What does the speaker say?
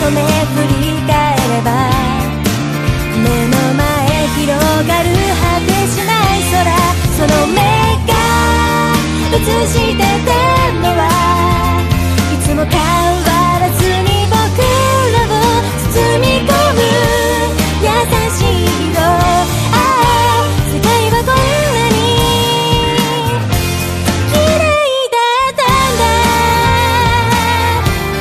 止め振り返れば目の前広がる果てしない空、その目が映してて